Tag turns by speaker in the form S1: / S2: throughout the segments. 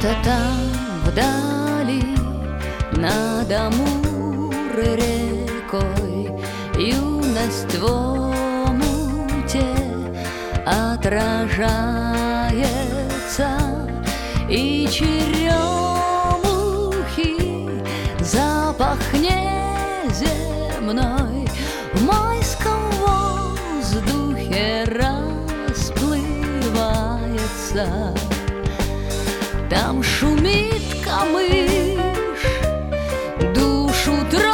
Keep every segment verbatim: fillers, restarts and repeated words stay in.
S1: Где-то там вдали над Амур-рекой юность в омуте отражается, и черемухи запах неземной в майском воздухе расплывается. Там шумит камыш, душу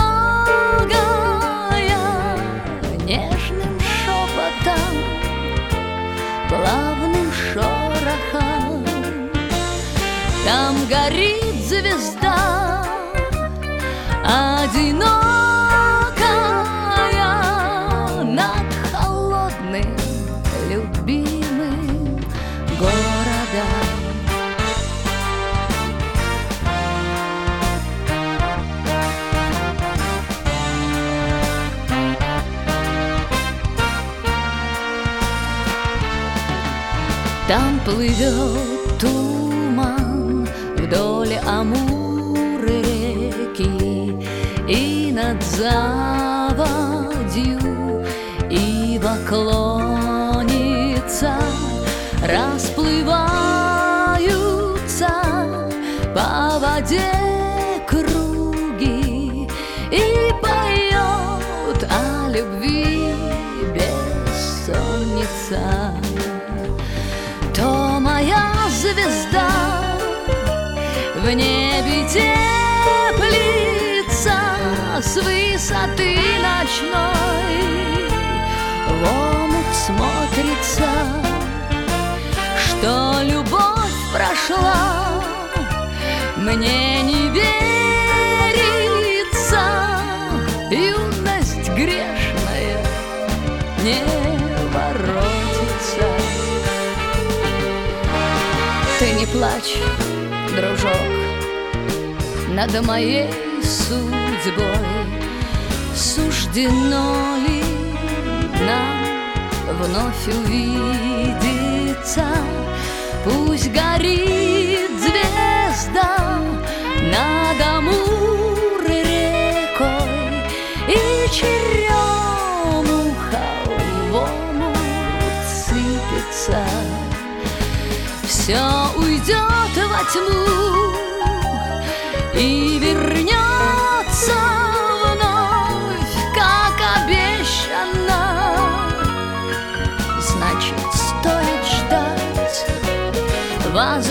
S1: трогая нежным шепотом, плавным шорохом. Там горит звезда одинокая над холодным любимым городом. Там плывет туман вдоль Амур-реки, и над заводью ива клонится, расплываются по воде круги, и поет о любви бессонница. То моя звезда в небе теплится с высоты ночной, в омут смотрится, что любовь прошла, мне не верится, юность грешная не воротится. Ты не плачь, дружок, над моей судьбой. Суждено ли нам вновь увидеться? Пусть горит звезда над Амур-рекой, и черемуха в омут сыпется. Все уйдет во тьму и вернется вновь, как обещано. Значит, стоит ждать,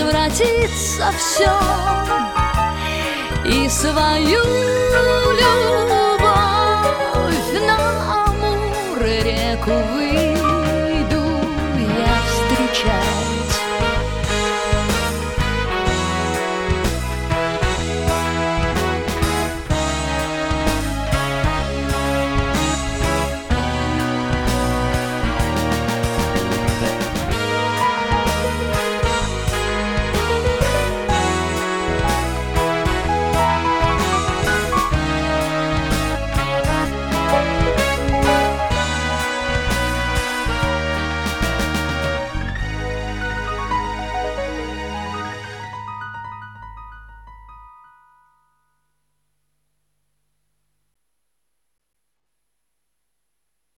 S1: возвратится все, и свою любовь